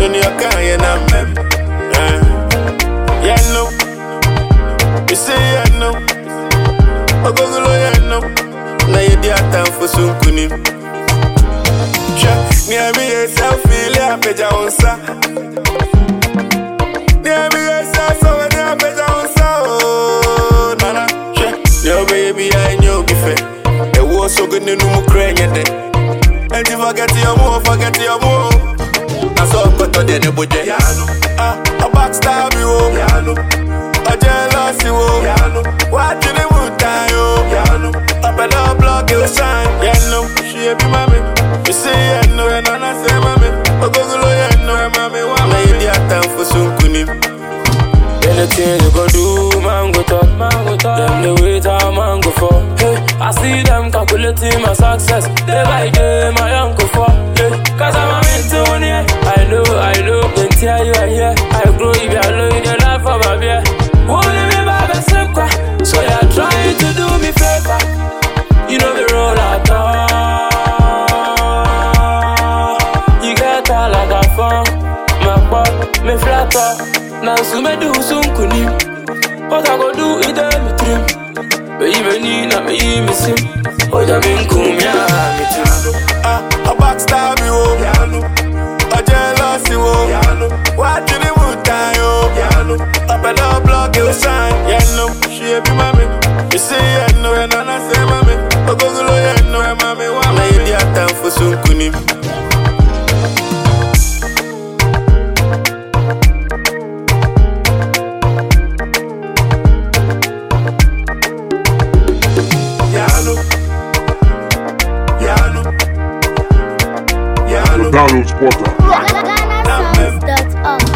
Sonny Akaya na mem. Yeah, no. You say yeah, no. Ogogulo yeah, no. Na ye di atan for sunkuni. Near me yourself feel ya peja onsa. Near me yourself so when ya peja onsa. Oh, nana. Yo baby I know bife. E wo so good no mu krenye de. And you forget your move. I saw got to the budget. A backstab you. A jealous you. What you the mood time? Up and down block you shine. Yeah no, she be mommy. You say yeah no, and I say mommy. Ogogulo yeah no, mommy. Why you dey time for sunkuni? Anything you go do, man go talk. Them the wait how man go for. Hey, I see them calculating my success. Day by day, my uncle for. Hey, cause I'm a mentor here. I know. Then tell you I hear. I grow if you know you the life for my beer. Won't leave me by the same car. So you're trying to do me favor. You know the roll at all. You get all like a phone. My butt, me flatter. Now so me do sunkuni. What I go do it me trim. Baby ni na me sim. Oh ya min kumya me trim. A backstab you. A jealous you. What you the mood time? Up and down block you shine. Yeah no, she be mommy. You say yeah no, and I say mommy. Ogogulo yeah no, mommy. Why you dey time for sunkuni? Download Spotter. GhanaSongs.org